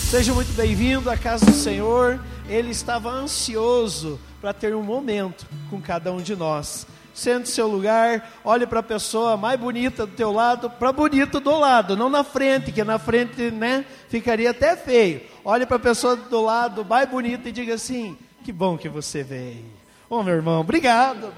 Seja muito bem-vindo à casa do Senhor. Ele estava ansioso para ter um momento com cada um de nós. Sente no seu lugar, olhe para a pessoa mais bonita do teu lado, para bonito do lado, não na frente, que na frente, ficaria até feio. Olhe para a pessoa do lado mais bonita e diga assim: que bom que você veio. Ô, meu irmão, obrigado.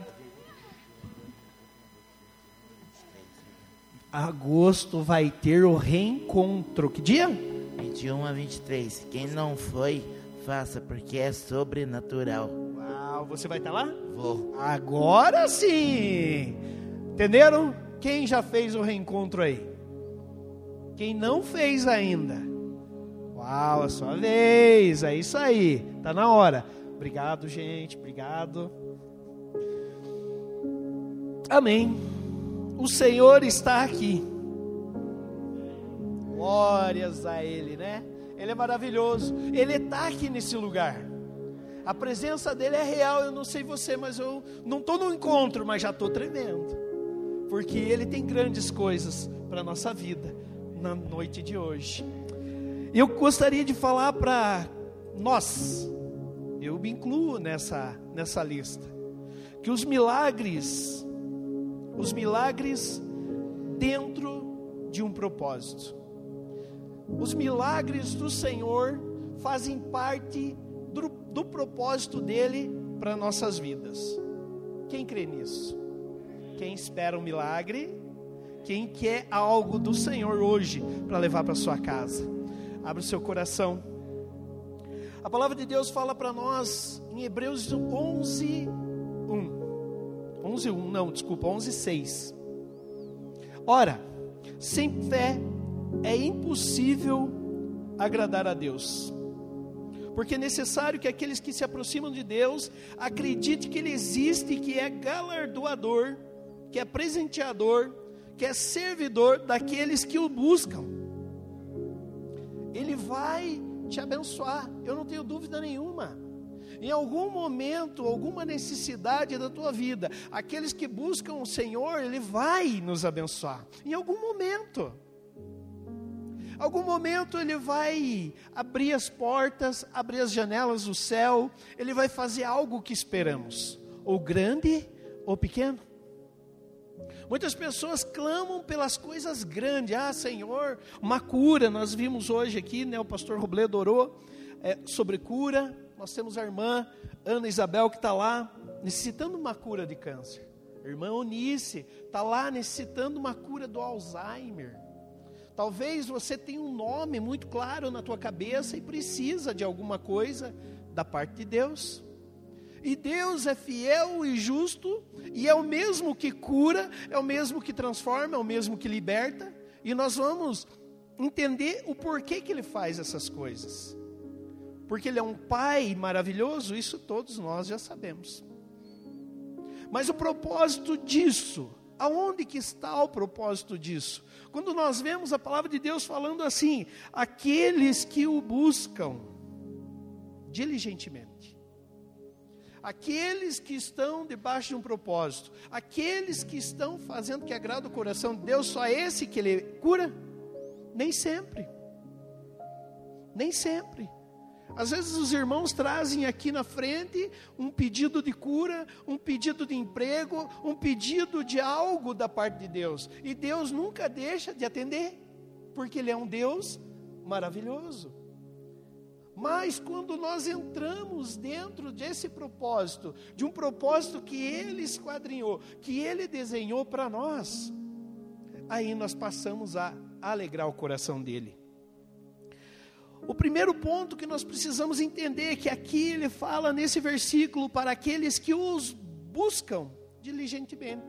Agosto vai ter o reencontro. Que dia? 21 a 23. Quem não foi, faça, porque é sobrenatural. Uau, você vai estar lá? Vou. Agora sim! Entenderam? Quem já fez o reencontro aí? Quem não fez ainda? Uau, a sua vez, é isso aí, tá na hora. Obrigado, gente, obrigado. Amém. O Senhor está aqui. Glórias a Ele, Ele é maravilhoso. Ele está aqui nesse lugar. A presença dEle é real. Eu não sei você, mas eu não estou no encontro, mas já estou tremendo. Porque Ele tem grandes coisas para a nossa vida na noite de hoje. Eu gostaria de falar para nós, eu me incluo nessa lista, que os milagres dentro de um propósito. Os milagres do Senhor fazem parte do propósito dEle para nossas vidas. Quem crê nisso? Quem espera um milagre? Quem quer algo do Senhor hoje para levar para sua casa? Abra o seu coração. A palavra de Deus fala para nós em Hebreus 11:6. Ora, sem fé é impossível agradar a Deus, porque é necessário que aqueles que se aproximam de Deus acreditem que Ele existe, que é galardoador, que é presenteador, que é servidor daqueles que o buscam. Ele vai te abençoar, eu não tenho dúvida nenhuma. Em algum momento, alguma necessidade da tua vida, aqueles que buscam o Senhor, Ele vai nos abençoar. Em algum momento Ele vai abrir as portas, abrir as janelas do céu. Ele vai fazer algo que esperamos, ou grande ou pequeno. Muitas pessoas clamam pelas coisas grandes. Senhor, uma cura. Nós vimos hoje aqui, o pastor Robledo orou sobre cura. Nós temos a irmã Ana Isabel que está lá necessitando uma cura de câncer. A irmã Eunice está lá necessitando uma cura do Alzheimer. Talvez você tenha um nome muito claro na tua cabeça e precisa de alguma coisa da parte de Deus. E Deus é fiel e justo, e é o mesmo que cura, é o mesmo que transforma, é o mesmo que liberta. E nós vamos entender o porquê que Ele faz essas coisas. Porque Ele é um Pai maravilhoso, isso todos nós já sabemos. Mas o propósito disso, aonde que está o propósito disso? Quando nós vemos a palavra de Deus falando assim: aqueles que o buscam diligentemente, aqueles que estão debaixo de um propósito, aqueles que estão fazendo que agrada o coração de Deus, só esse que Ele cura? Nem sempre. Às vezes os irmãos trazem aqui na frente um pedido de cura, um pedido de emprego, um pedido de algo da parte de Deus. E Deus nunca deixa de atender, porque Ele é um Deus maravilhoso. Mas quando nós entramos dentro desse propósito, de um propósito que Ele esquadrinhou, que Ele desenhou para nós, aí nós passamos a alegrar o coração dEle. O primeiro ponto que nós precisamos entender é que aqui ele fala nesse versículo para aqueles que os buscam diligentemente.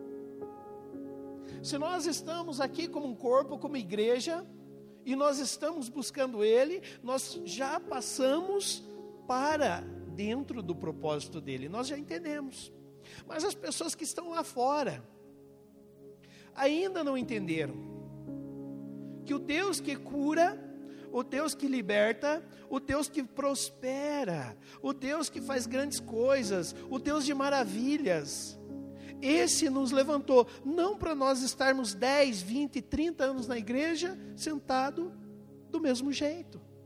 Se nós estamos aqui como um corpo, como igreja, e nós estamos buscando Ele, nós já passamos para dentro do propósito dEle, nós já entendemos. Mas as pessoas que estão lá fora ainda não entenderam que o Deus que cura, o Deus que liberta, o Deus que prospera, o Deus que faz grandes coisas, o Deus de maravilhas, esse nos levantou, não para nós estarmos 10, 20, 30 anos na igreja, sentado do mesmo jeito.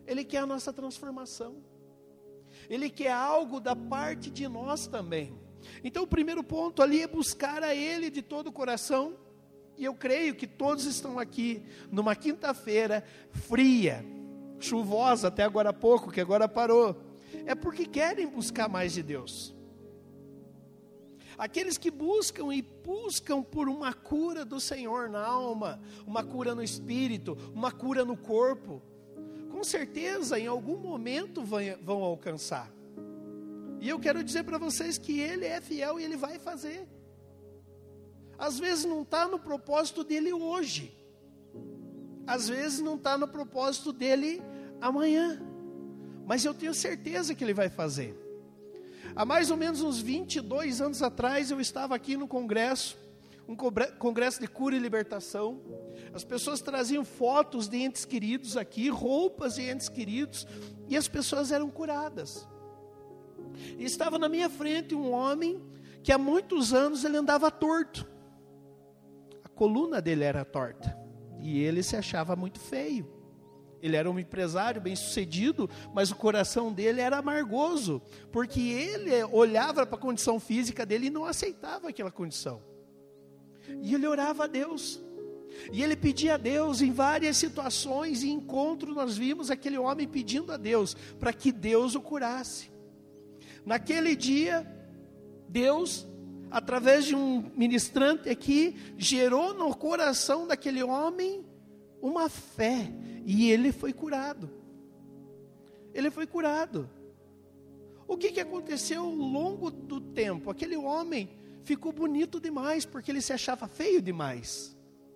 Ele quer a nossa transformação. Ele quer algo da parte de nós também. Então o primeiro ponto ali é buscar a Ele de todo o coração. E eu creio que todos estão aqui numa quinta-feira fria, chuvosa até agora há pouco, que agora parou. É porque querem buscar mais de Deus. Aqueles que buscam e buscam por uma cura do Senhor na alma, uma cura no espírito, uma cura no corpo, com certeza em algum momento vão alcançar. E eu quero dizer para vocês que Ele é fiel e Ele vai fazer. Às vezes não está no propósito dEle hoje. Às vezes não está no propósito dEle amanhã. Mas eu tenho certeza que Ele vai fazer. Há mais ou menos uns 22 anos atrás, eu estava aqui no congresso, um congresso de cura e libertação. As pessoas traziam fotos de entes queridos aqui, roupas de entes queridos, e as pessoas eram curadas. E estava na minha frente um homem que há muitos anos ele andava torto. A coluna dele era torta, e ele se achava muito feio. Ele era um empresário bem-sucedido, mas o coração dele era amargoso, porque ele olhava para a condição física dele e não aceitava aquela condição. E ele orava a Deus, e ele pedia a Deus em várias situações e encontros. Nós vimos aquele homem pedindo a Deus para que Deus o curasse. Naquele dia, Deus, através de um ministrante aqui, gerou no coração daquele homem uma fé, e ele foi curado. Ele foi curado. O que aconteceu ao longo do tempo? Aquele homem ficou bonito demais, porque ele se achava feio demais.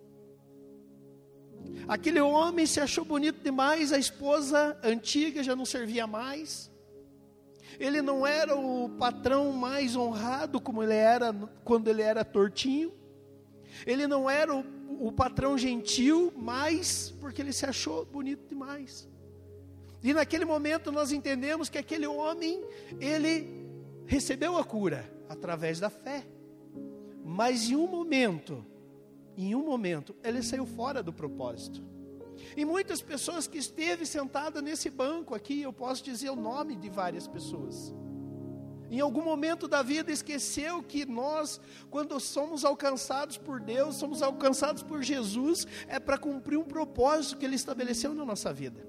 Aquele homem se achou bonito demais, a esposa antiga já não servia mais. Ele não era o patrão mais honrado como ele era quando ele era tortinho. Ele não era o patrão gentil mais, porque ele se achou bonito demais. E naquele momento nós entendemos que aquele homem, ele recebeu a cura através da fé. Mas em um momento, ele saiu fora do propósito. E muitas pessoas que esteve sentada nesse banco aqui, eu posso dizer o nome de várias pessoas, em algum momento da vida esqueceu que nós, quando somos alcançados por Deus, somos alcançados por Jesus, é para cumprir um propósito que Ele estabeleceu na nossa vida.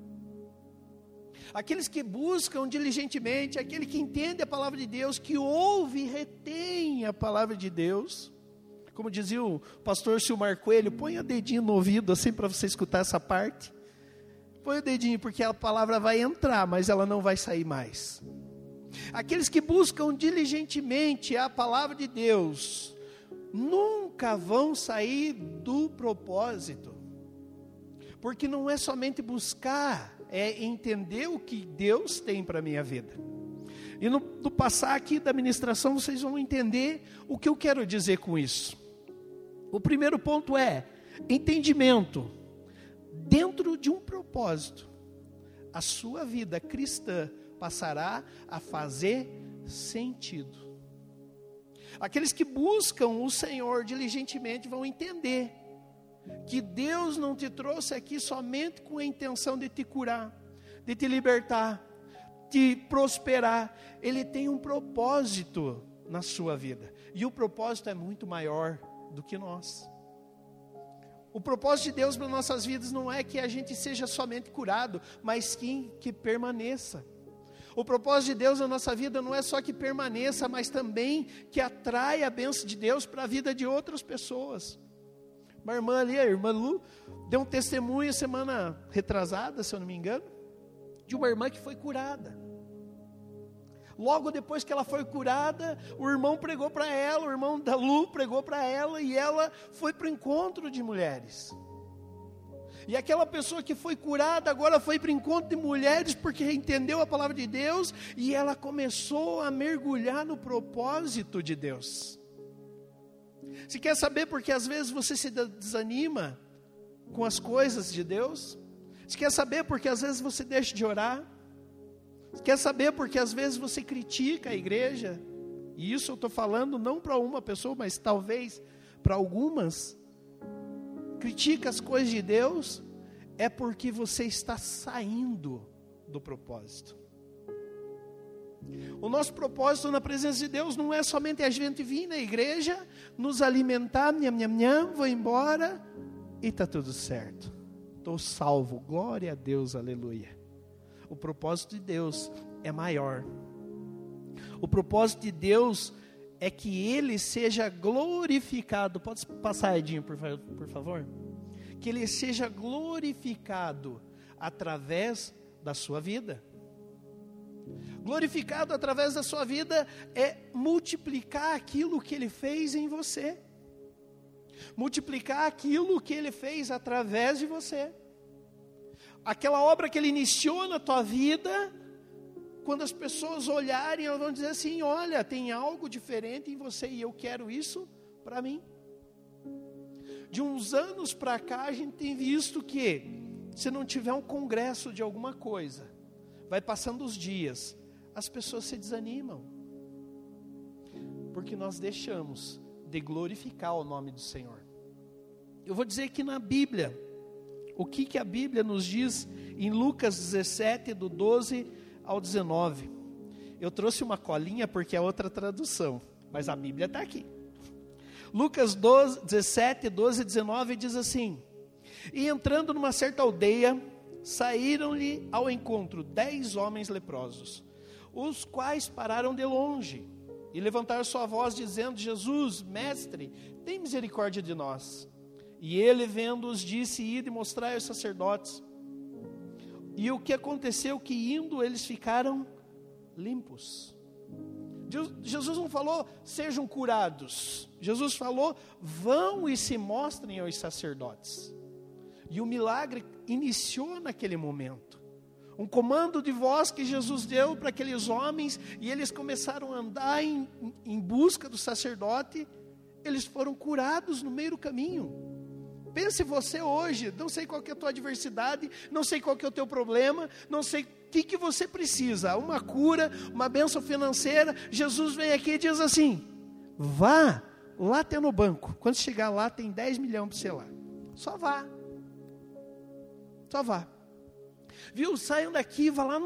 Aqueles que buscam diligentemente, aquele que entende a palavra de Deus, que ouve e retém a palavra de Deus, como dizia o pastor Silmar Coelho, põe o dedinho no ouvido assim para você escutar essa parte. Põe o dedinho, porque a palavra vai entrar, mas ela não vai sair mais. Aqueles que buscam diligentemente a palavra de Deus, nunca vão sair do propósito. Porque não é somente buscar, é entender o que Deus tem para a minha vida. E no passar aqui da ministração, vocês vão entender o que eu quero dizer com isso. O primeiro ponto é entendimento. Dentro de um propósito, a sua vida cristã passará a fazer sentido. Aqueles que buscam o Senhor diligentemente vão entender que Deus não te trouxe aqui somente com a intenção de te curar, de te libertar, de prosperar. Ele tem um propósito na sua vida, e o propósito é muito maior do que nós. O propósito de Deus para nossas vidas não é que a gente seja somente curado, mas que permaneça. O propósito de Deus na nossa vida não é só que permaneça, mas também que atraia a bênção de Deus para a vida de outras pessoas. Uma irmã ali, a irmã Lu, deu um testemunho semana retrasada, se eu não me engano, de uma irmã que foi curada. Logo depois que ela foi curada, o irmão pregou para ela, o irmão da Lu pregou para ela, e ela foi para o encontro de mulheres. E aquela pessoa que foi curada agora foi para o encontro de mulheres porque entendeu a palavra de Deus, e ela começou a mergulhar no propósito de Deus. Você quer saber porque às vezes você se desanima com as coisas de Deus? Você quer saber porque às vezes você deixa de orar? Você quer saber porque às vezes você critica a igreja? E isso eu estou falando não para uma pessoa, mas talvez para algumas. Critica as coisas de Deus, é porque você está saindo do propósito. O nosso propósito na presença de Deus não é somente a gente vir na igreja, nos alimentar, vou embora e está tudo certo. Estou salvo, glória a Deus, aleluia. O propósito de Deus é maior. O propósito de Deus é que Ele seja glorificado. Pode passar, Edinho, por favor? Que Ele seja glorificado através da sua vida. Glorificado através da sua vida é multiplicar aquilo que Ele fez em você. Multiplicar aquilo que Ele fez através de você. Aquela obra que Ele iniciou na tua vida, quando as pessoas olharem, elas vão dizer assim, olha, tem algo diferente em você e eu quero isso para mim. De uns anos para cá, a gente tem visto que, se não tiver um congresso de alguma coisa, vai passando os dias, as pessoas se desanimam, porque nós deixamos de glorificar o nome do Senhor. Eu vou dizer que na Bíblia, o que a Bíblia nos diz em Lucas 17, do 12 ao 19. Eu trouxe uma colinha porque é outra tradução, mas a Bíblia está aqui. Lucas 17, 12 e 19 diz assim: e entrando numa certa aldeia, saíram-lhe ao encontro 10 homens leprosos, os quais pararam de longe e levantaram sua voz dizendo, Jesus, mestre, tem misericórdia de nós. E ele, vendo-os, disse, ide mostrai aos sacerdotes. E o que aconteceu, que indo eles ficaram limpos. Jesus não falou, sejam curados. Jesus falou, vão e se mostrem aos sacerdotes. E o milagre iniciou naquele momento. Um comando de voz que Jesus deu para aqueles homens, e eles começaram a andar em busca do sacerdote. Eles foram curados no meio do caminho. Pense você hoje, não sei qual que é a tua adversidade, não sei qual que é o teu problema, não sei o que você precisa, uma cura, uma bênção financeira. Jesus vem aqui e diz assim, vá, lá tem no banco, quando chegar lá tem 10 milhões para você lá, só vá, viu, saiam daqui, vá lá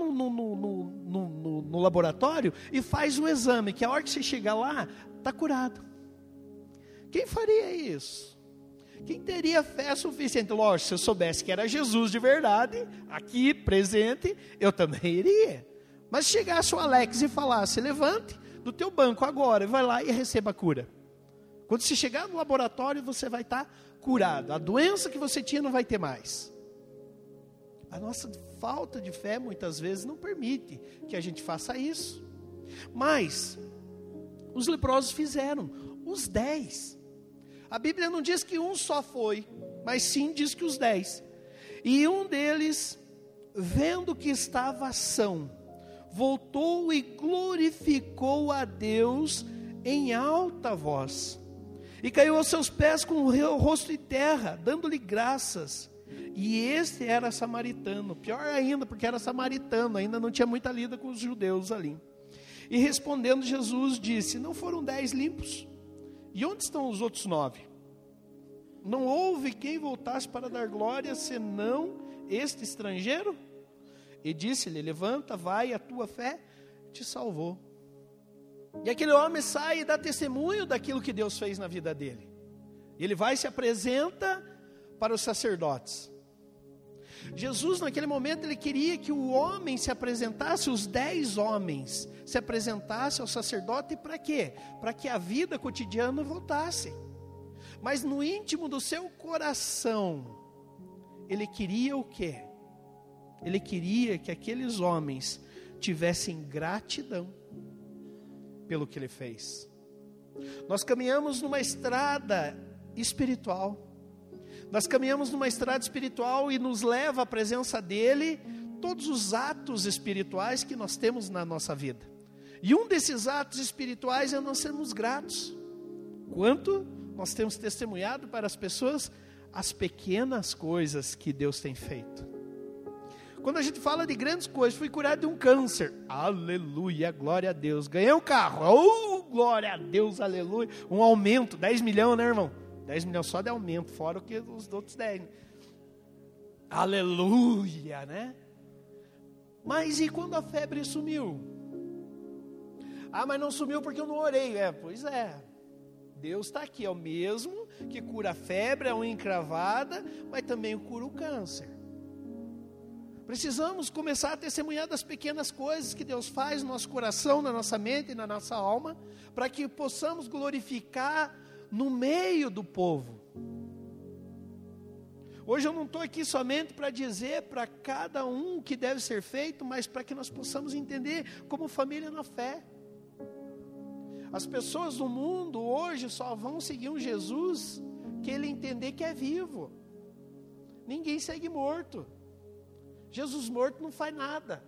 no laboratório e faz um exame, que a hora que você chegar lá, está curado. Quem faria isso? Quem teria fé suficiente? Lógico, se eu soubesse que era Jesus de verdade, aqui presente, eu também iria. Mas se chegasse o Alex e falasse, levante do teu banco agora, vai lá e receba a cura. Quando você chegar no laboratório, você vai estar curado. A doença que você tinha não vai ter mais. A nossa falta de fé, muitas vezes, não permite que a gente faça isso. Mas, os leprosos fizeram, os 10. A Bíblia não diz que um só foi, mas sim diz que os 10. E um deles, vendo que estava são, voltou e glorificou a Deus em alta voz. E caiu aos seus pés com o rosto em terra, dando-lhe graças. E este era samaritano, pior ainda, porque era samaritano, ainda não tinha muita lida com os judeus ali. E respondendo Jesus disse, não foram 10 limpos? E onde estão os outros 9? Não houve quem voltasse para dar glória, senão este estrangeiro? E disse-lhe, levanta, vai, a tua fé te salvou. E aquele homem sai e dá testemunho daquilo que Deus fez na vida dele. Ele vai e se apresenta para os sacerdotes. Jesus, naquele momento, ele queria que o homem se apresentasse, os 10 homens se apresentassem ao sacerdote, para quê? Para que a vida cotidiana voltasse. Mas no íntimo do seu coração, ele queria o quê? Ele queria que aqueles homens tivessem gratidão pelo que ele fez. Nós caminhamos numa estrada espiritual. Nós caminhamos numa estrada espiritual e nos leva à presença dele todos os atos espirituais que nós temos na nossa vida. E um desses atos espirituais é nós sermos gratos. Quanto nós temos testemunhado para as pessoas as pequenas coisas que Deus tem feito. Quando a gente fala de grandes coisas, fui curado de um câncer, aleluia, glória a Deus. Ganhei um carro, glória a Deus, aleluia. Um aumento, 10 milhões, né, irmão? 10 milhões só de aumento, fora o que os outros 10. Aleluia, né? Mas e quando a febre sumiu? Mas não sumiu porque eu não orei. Pois é. Deus está aqui, é o mesmo que cura a febre, a unha encravada, mas também cura o câncer. Precisamos começar a testemunhar das pequenas coisas que Deus faz no nosso coração, na nossa mente e na nossa alma, para que possamos glorificar no meio do povo. Hoje eu não estou aqui somente para dizer para cada um o que deve ser feito, mas para que nós possamos entender como família na fé. As pessoas do mundo hoje só vão seguir um Jesus que ele entender que é vivo. Ninguém segue morto. Jesus morto não faz nada.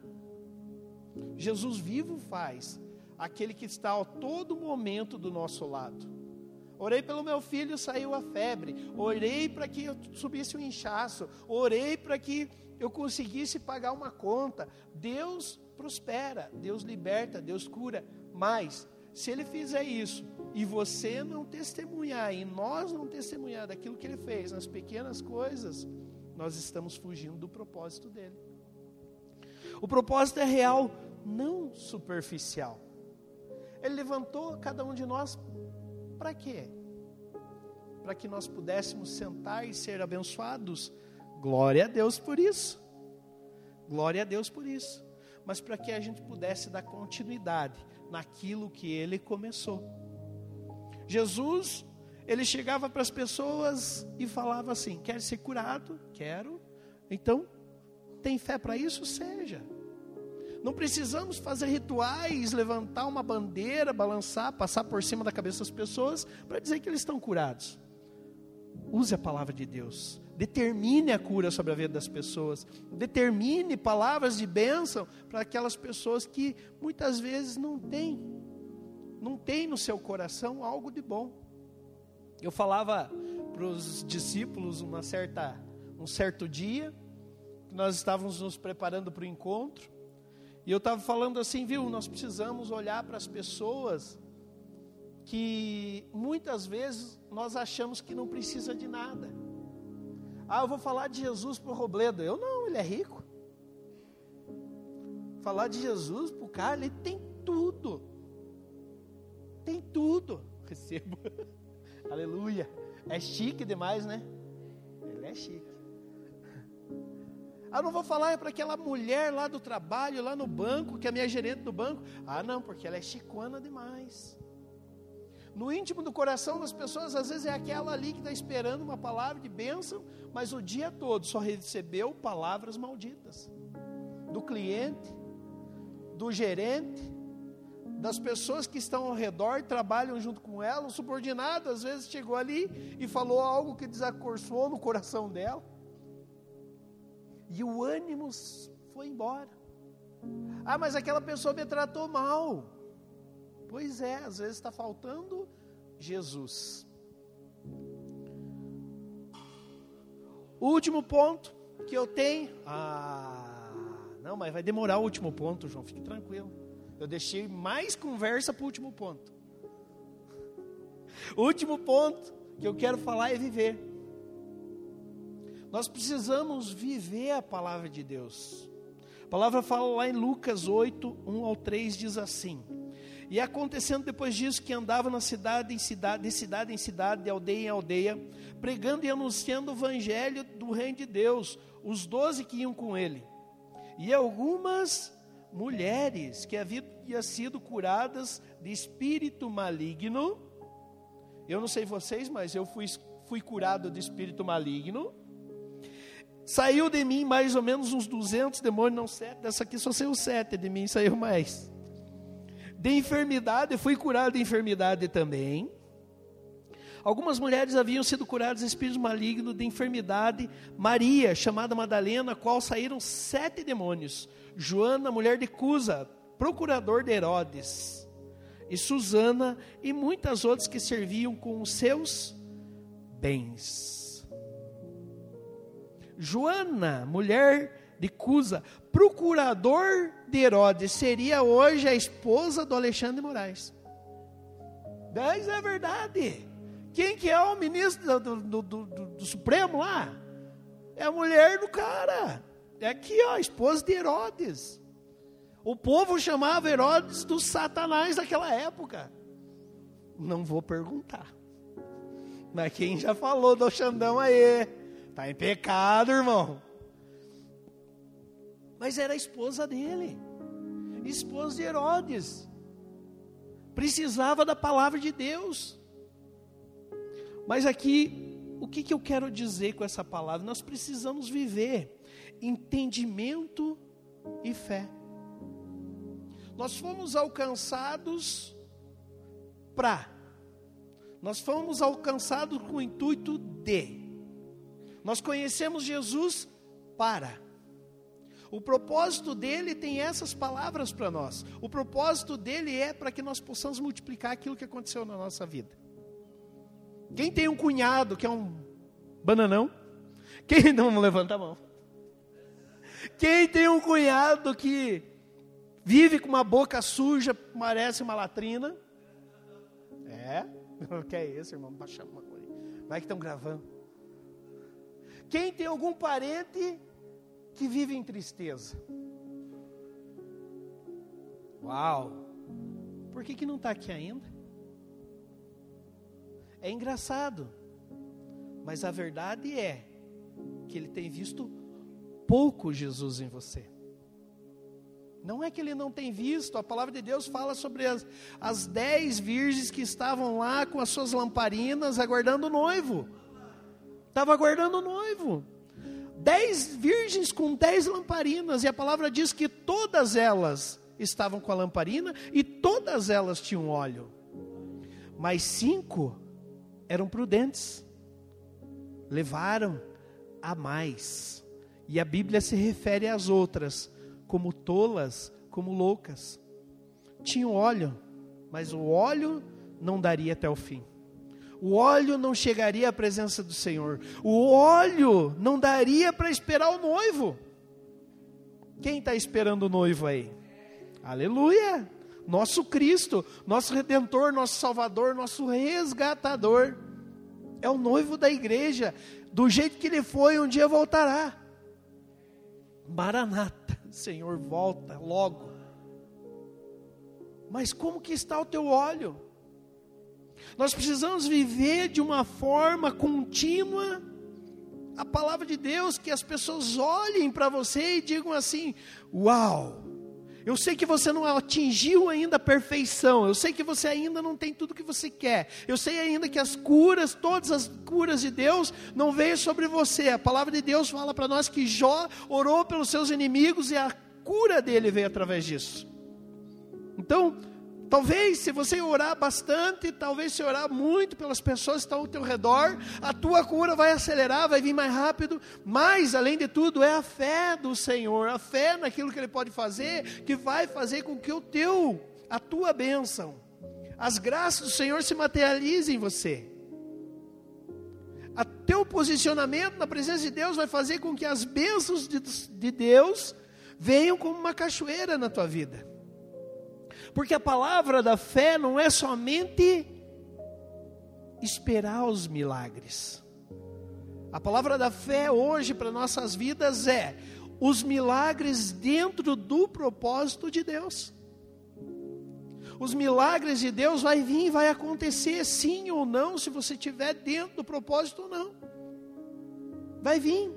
Jesus vivo faz. Aquele que está a todo momento do nosso lado. Orei pelo meu filho, saiu a febre. Orei para que eu subisse o inchaço. Orei para que eu conseguisse pagar uma conta. Deus prospera, Deus liberta, Deus cura. Mas, se Ele fizer isso, e você não testemunhar, e nós não testemunhar daquilo que Ele fez, nas pequenas coisas, nós estamos fugindo do propósito dEle. O propósito é real, não superficial. Ele levantou cada um de nós para quê? Para que nós pudéssemos sentar e ser abençoados. Glória a Deus por isso. Glória a Deus por isso. Mas para que a gente pudesse dar continuidade naquilo que Ele começou. Jesus, Ele chegava para as pessoas e falava assim: quer ser curado? Quero. Então, tem fé para isso? Seja. Não precisamos fazer rituais, levantar uma bandeira, balançar, passar por cima da cabeça das pessoas para dizer que eles estão curados. Use a palavra de Deus. Determine a cura sobre a vida das pessoas. Determine palavras de bênção para aquelas pessoas que muitas vezes não têm no seu coração algo de bom. Eu falava para os discípulos um certo dia, que nós estávamos nos preparando para o encontro, e eu estava falando assim, nós precisamos olhar para as pessoas que muitas vezes nós achamos que não precisa de nada. Eu vou falar de Jesus para o Robledo. Ele é rico. Falar de Jesus para o cara, ele tem tudo. Tem tudo. Recebo. Aleluia. É chique demais, né? Ele é chique. Não vou falar para aquela mulher lá do trabalho, lá no banco, que é a minha gerente do banco. Não, porque ela é chicona demais. No íntimo do coração das pessoas, às vezes é aquela ali que está esperando uma palavra de bênção, mas o dia todo só recebeu palavras malditas. Do cliente, do gerente, das pessoas que estão ao redor, trabalham junto com ela, o subordinado às vezes chegou ali e falou algo que desacorçoou no coração dela. E o ânimo foi embora. Mas aquela pessoa me tratou mal. Pois é, às vezes está faltando Jesus. O último ponto que eu tenho. Não, mas vai demorar o último ponto, João, fique tranquilo. Eu deixei mais conversa para o último ponto. O último ponto que eu quero falar é viver. Nós precisamos viver a palavra de Deus. A palavra fala lá em Lucas 8, 1-3, diz assim: e acontecendo depois disso que andava na cidade em cidade, de cidade em cidade, de aldeia em aldeia, pregando e anunciando o evangelho do reino de Deus, os 12 que iam com ele. E algumas mulheres que haviam sido curadas de espírito maligno. Eu não sei vocês, mas eu fui curado de espírito maligno. Saiu de mim mais ou menos uns 200 demônios, não 7, dessa aqui só saiu 7, de mim saiu mais. De enfermidade, fui curado de enfermidade também. Algumas mulheres haviam sido curadas de espírito maligno, de enfermidade. Maria, chamada Madalena, a qual saíram 7 demônios. Joana, mulher de Cusa, procurador de Herodes. E Susana, e muitas outras que serviam com os seus bens. Joana, mulher de Cusa, procurador de Herodes, seria hoje a esposa do Alexandre de Moraes. Mas é verdade. Quem que é o ministro do Supremo lá? É a mulher do cara. É aqui, ó, a esposa de Herodes. O povo chamava Herodes do Satanás daquela época. Não vou perguntar. Mas quem já falou do Xandão aí? Está em pecado, irmão. Mas era a esposa dele. Esposa de Herodes. Precisava da palavra de Deus. Mas aqui, o que eu quero dizer com essa palavra? Nós precisamos viver entendimento e fé. Nós fomos alcançados nós fomos alcançados com o intuito de. Nós conhecemos Jesus para. O propósito dele tem essas palavras para nós. O propósito dele é para que nós possamos multiplicar aquilo que aconteceu na nossa vida. Quem tem um cunhado que é um bananão? Quem não levanta a mão? Quem tem um cunhado que vive com uma boca suja, parece uma latrina? O que é isso, irmão? Baixa uma coisa. Vai que estão gravando. Quem tem algum parente que vive em tristeza? Uau! Por que não está aqui ainda? É engraçado, mas a verdade é que ele tem visto pouco Jesus em você. Não é que ele não tem visto, a palavra de Deus fala sobre as 10 virgens que estavam lá com as suas lamparinas aguardando o noivo. Estava aguardando o noivo. 10 virgens com 10 lamparinas, e a palavra diz que todas elas estavam com a lamparina e todas elas tinham óleo. Mas 5 eram prudentes, levaram a mais. E a Bíblia se refere às outras como tolas, como loucas. Tinham óleo, mas o óleo não daria até o fim. O óleo não chegaria à presença do Senhor. O óleo não daria para esperar o noivo. Quem está esperando o noivo aí? Aleluia! Nosso Cristo, nosso Redentor, nosso Salvador, nosso Resgatador. É o noivo da igreja. Do jeito que ele foi, um dia voltará. Maranata, Senhor, volta logo. Mas como que está o teu óleo? Nós precisamos viver de uma forma contínua a palavra de Deus, que as pessoas olhem para você e digam assim: uau, eu sei que você não atingiu ainda a perfeição, eu sei que você ainda não tem tudo que você quer, eu sei ainda que as curas, todas as curas de Deus não veio sobre você. A palavra de Deus fala para nós que Jó orou pelos seus inimigos e a cura dele veio através disso. Então, talvez se você orar bastante, talvez se orar muito pelas pessoas que estão ao teu redor, a tua cura vai acelerar, vai vir mais rápido. Mas, além de tudo, é a fé do Senhor, a fé naquilo que Ele pode fazer, que vai fazer com que a tua bênção, as graças do Senhor se materializem em você. O teu posicionamento na presença de Deus vai fazer com que as bênçãos de Deus venham como uma cachoeira na tua vida. Porque a palavra da fé não é somente esperar os milagres. A palavra da fé hoje para nossas vidas é os milagres dentro do propósito de Deus. Os milagres de Deus vai vir, vai acontecer sim ou não, se você estiver dentro do propósito ou não. Vai vir.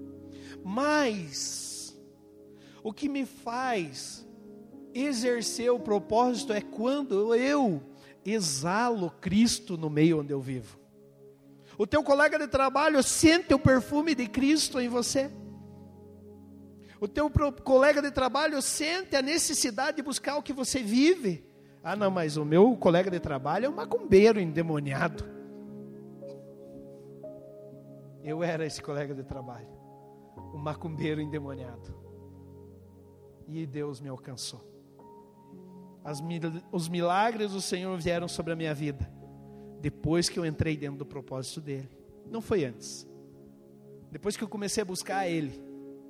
Mas o que me faz exercer o propósito é quando eu exalo Cristo no meio onde eu vivo. O teu colega de trabalho sente o perfume de Cristo em você. O teu colega de trabalho sente a necessidade de buscar o que você vive. Ah não, mas o meu colega de trabalho é um macumbeiro endemoniado. Eu era esse colega de trabalho, um macumbeiro endemoniado. E Deus me alcançou. Os milagres do Senhor vieram sobre a minha vida depois que eu entrei dentro do propósito dele. Não foi antes. Depois que eu comecei a buscar Ele.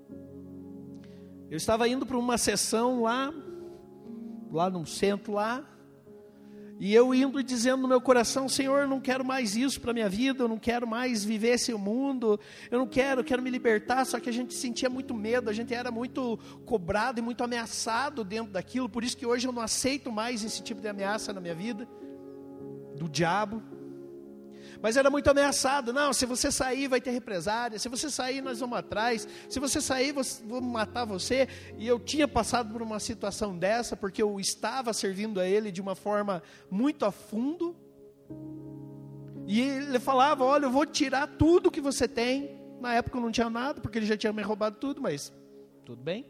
Eu estava indo para uma sessão lá no centro lá, E eu indo e dizendo no meu coração, Senhor, eu não quero mais isso para a minha vida, eu não quero mais viver esse mundo, eu quero me libertar. Só que a gente sentia muito medo, a gente era muito cobrado e muito ameaçado dentro daquilo. Por isso que hoje eu não aceito mais esse tipo de ameaça na minha vida, do diabo. Mas era muito ameaçado. Não, se você sair vai ter represária, se você sair nós vamos atrás, se você sair vamos matar você. E eu tinha passado por uma situação dessa, porque eu estava servindo a ele de uma forma muito a fundo. E ele falava, olha, eu vou tirar tudo que você tem. Na época eu não tinha nada, porque ele já tinha me roubado tudo, mas tudo bem.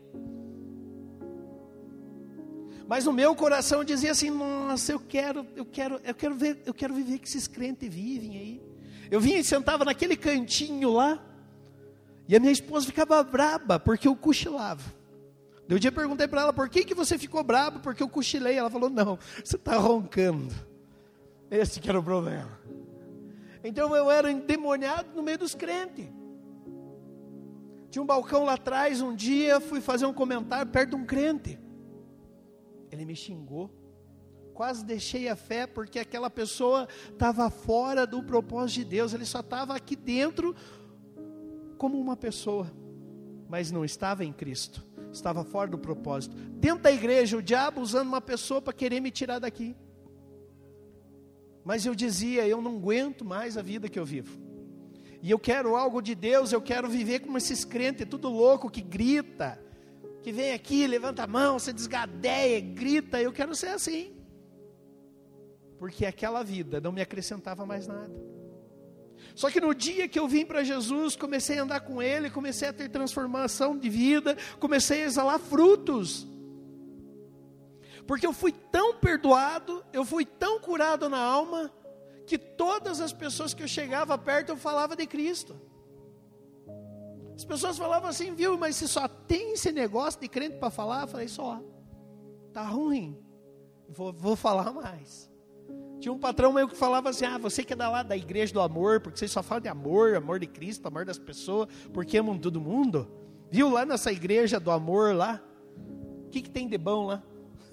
Mas no meu coração dizia assim, nossa, eu quero viver que esses crentes vivem aí. Eu vinha e sentava naquele cantinho lá, e a minha esposa ficava braba, porque eu cochilava. Um dia eu perguntei para ela, por que você ficou braba? Porque eu cochilei. Ela falou, não, você está roncando. Esse que era o problema. Então eu era endemoniado no meio dos crentes. Tinha um balcão lá atrás, um dia fui fazer um comentário perto de um crente. Ele me xingou, quase deixei a fé, porque aquela pessoa estava fora do propósito de Deus. Ele só estava aqui dentro como uma pessoa, mas não estava em Cristo, estava fora do propósito. Dentro da igreja, o diabo usando uma pessoa para querer me tirar daqui. Mas eu dizia, eu não aguento mais a vida que eu vivo, e eu quero algo de Deus, eu quero viver como esses crentes, tudo louco, que grita, que vem aqui, levanta a mão, se desgadeia, grita. Eu quero ser assim, porque aquela vida não me acrescentava mais nada. Só que no dia que eu vim para Jesus, comecei a andar com Ele, comecei a ter transformação de vida, comecei a exalar frutos, porque eu fui tão perdoado, eu fui tão curado na alma, que todas as pessoas que eu chegava perto, eu falava de Cristo. As pessoas falavam assim, viu, mas se só tem esse negócio de crente para falar, eu falei, só, tá ruim, vou falar mais. Tinha um patrão meu que falava assim, você que é lá da igreja do amor, porque vocês só falam de amor, amor de Cristo, amor das pessoas, porque amam todo mundo, viu, lá nessa igreja do amor lá, o que tem de bom lá?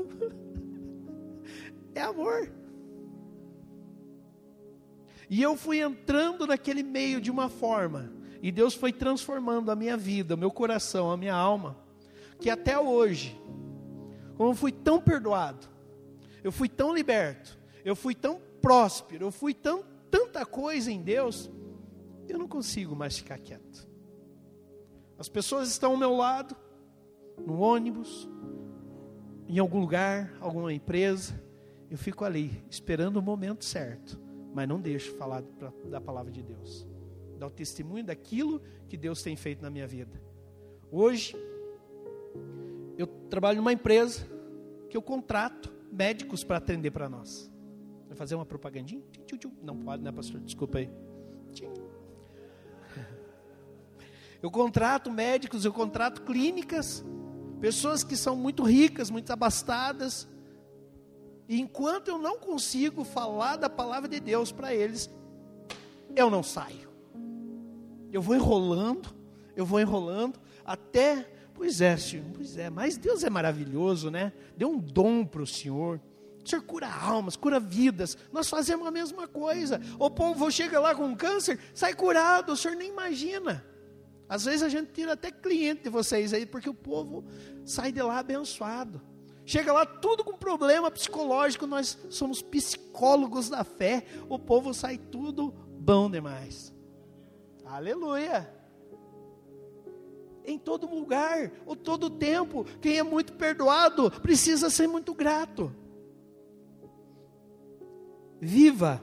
É amor. E eu fui entrando naquele meio de uma forma, e Deus foi transformando a minha vida, o meu coração, a minha alma, que até hoje, como eu fui tão perdoado, eu fui tão liberto, eu fui tão próspero, eu fui tanta coisa em Deus, eu não consigo mais ficar quieto. As pessoas estão ao meu lado, no ônibus, em algum lugar, alguma empresa, eu fico ali, esperando o momento certo, mas não deixo falar da palavra de Deus. Dar o testemunho daquilo que Deus tem feito na minha vida. Hoje, eu trabalho numa empresa que eu contrato médicos para atender para nós. Vai fazer uma propagandinha? Não pode, né, pastor? Desculpa aí. Eu contrato médicos, eu contrato clínicas, pessoas que são muito ricas, muito abastadas. E enquanto eu não consigo falar da palavra de Deus para eles, eu não saio. Eu vou enrolando, até, pois é, Senhor, mas Deus é maravilhoso, né? Deu um dom para o Senhor cura almas, cura vidas, nós fazemos a mesma coisa. O povo chega lá com câncer, sai curado, o Senhor nem imagina. Às vezes a gente tira até cliente de vocês aí, porque o povo sai de lá abençoado. Chega lá tudo com problema psicológico, nós somos psicólogos da fé, o povo sai tudo bom demais. Aleluia! Em todo lugar, ou todo tempo, quem é muito perdoado, precisa ser muito grato. Viva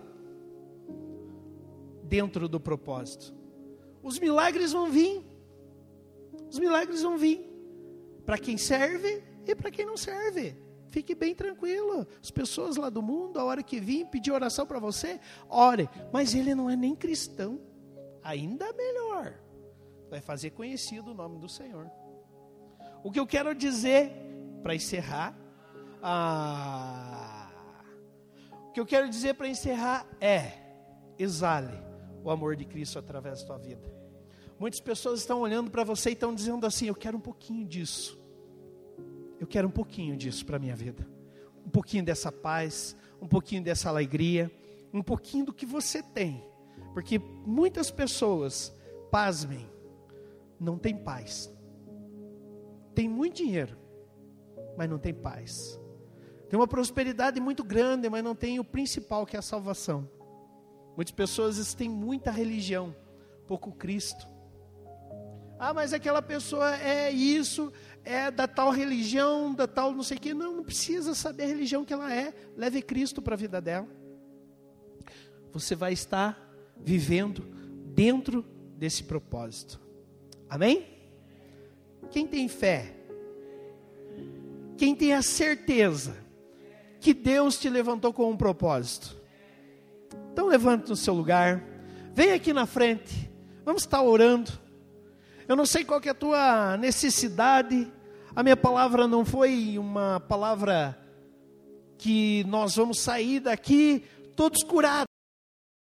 dentro do propósito. Os milagres vão vir. Os milagres vão vir. Para quem serve e para quem não serve. Fique bem tranquilo. As pessoas lá do mundo, a hora que vir pedir oração para você, ore. Mas ele não é nem cristão. Ainda melhor. Vai fazer conhecido o nome do Senhor. O que eu quero dizer, para encerrar, o que eu quero dizer para encerrar exale o amor de Cristo através da tua vida. Muitas pessoas estão olhando para você e estão dizendo assim, eu quero um pouquinho disso. Eu quero um pouquinho disso para a minha vida. Um pouquinho dessa paz, um pouquinho dessa alegria, um pouquinho do que você tem. Porque muitas pessoas, pasmem, não têm paz. Tem muito dinheiro, mas não tem paz. Tem uma prosperidade muito grande, mas não tem o principal, que é a salvação. Muitas pessoas têm muita religião, pouco Cristo. Ah, mas aquela pessoa é isso, é da tal religião, da tal não sei o quê. Não precisa saber a religião que ela é. Leve Cristo para a vida dela. Você vai estar vivendo dentro desse propósito. Amém? Quem tem fé? Quem tem a certeza que Deus te levantou com um propósito? Então levante no seu lugar. Vem aqui na frente. Vamos estar orando. Eu não sei qual que é a tua necessidade. A minha palavra não foi uma palavra que nós vamos sair daqui todos curados.